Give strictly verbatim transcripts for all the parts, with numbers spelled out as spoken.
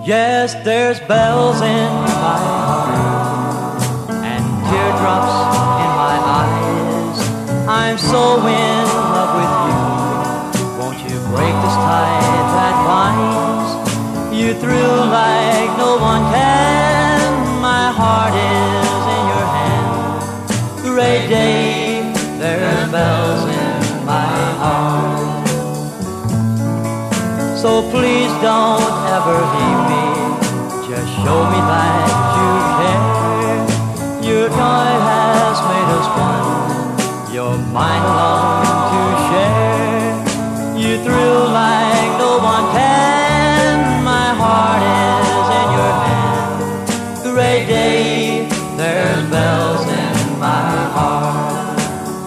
Yes, there's bells in my heart and teardrops in my eyes. I'm so in love with you. Won't you break this tie that binds you through like no one can? My heart is in your hand. Great day, there's bells in my heart. So please don't ever leave me. Just show me that you care. Your joy has made us one. You're mine alone to share. You thrill like no one can. My heart is in your hand. Great day, there's bells in my heart.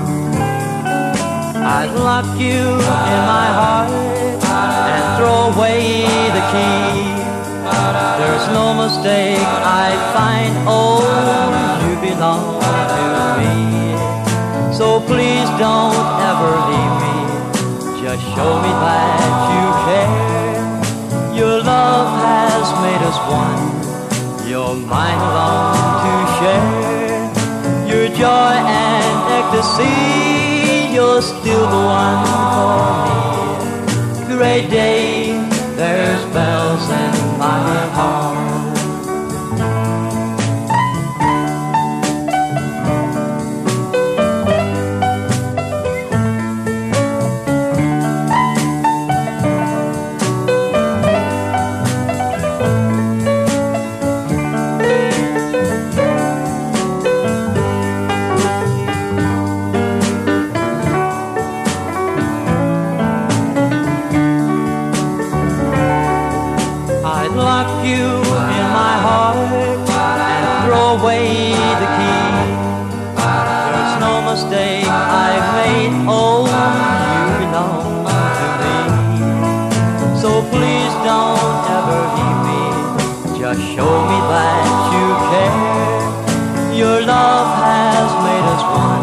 I'd lock you in my heart and throw away the key. There's no mistake I find, oh, you belong to me. So please don't ever leave me. Just show me that you care. Your love has made us one. You're mine alone to share. Your joy and ecstasy, you're still the one for me. Great day, there's bells in my heart. I'd lock you in my heart and throw away the key. There's no mistake I've made, oh, you belong to me. So please don't ever leave me. Just show me that you care. Your love has made us one.